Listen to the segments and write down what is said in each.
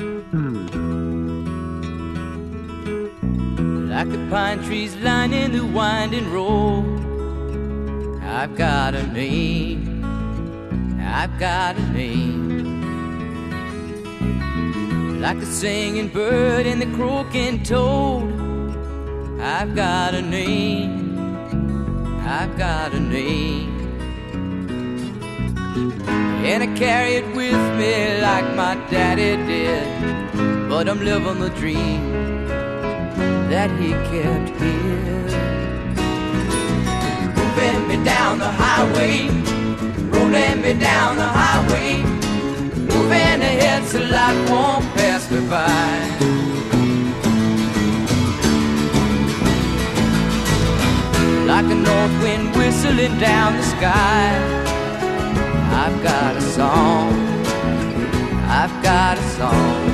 Like the pine trees lining the winding road, I've got a name, I've got a name. Like the singing bird and the croaking toad, I've got a name, I've got a name. And I carry it with me like my daddy did, but I'm living the dream that he kept here. Moving me down the highway, rolling me down the highway, moving ahead so life won't pass me by. Like a north wind whistling down the sky, I've got a song, I've got a song.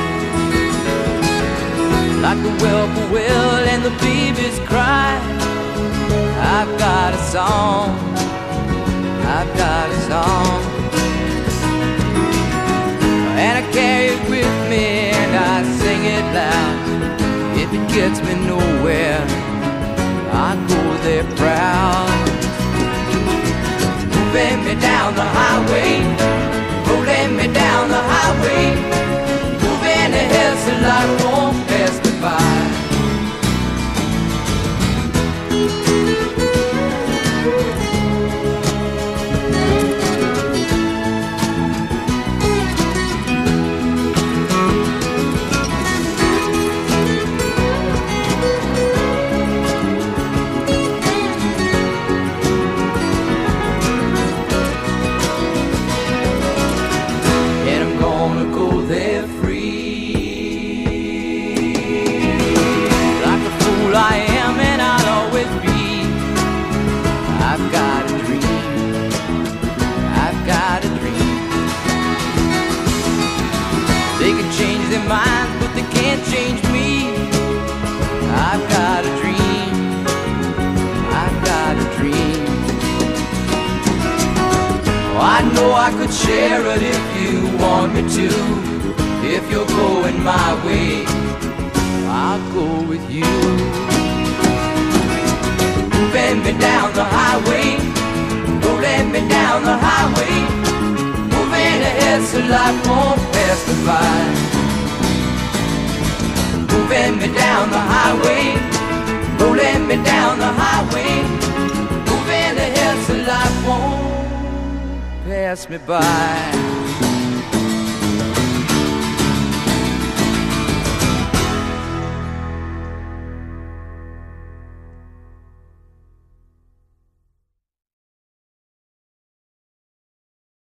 Like the whippoorwill and the babies cry, I've got a song, I've got a song. And I carry it with me and I sing it loud. If it gets me nowhere, I go there proud. Moving me down the highway, rolling me down the highway, moving ahead so life won't pass me by. Minds, but they can't change me. I've got a dream, I've got a dream. Oh, I know I could share it if you want me to. If you're going my way, I'll go with you. Moving me down the highway, rolling me down the highway, moving ahead so life won't pass me by. Moving me down the highway, rolling me down the highway, moving ahead so life won't pass me by.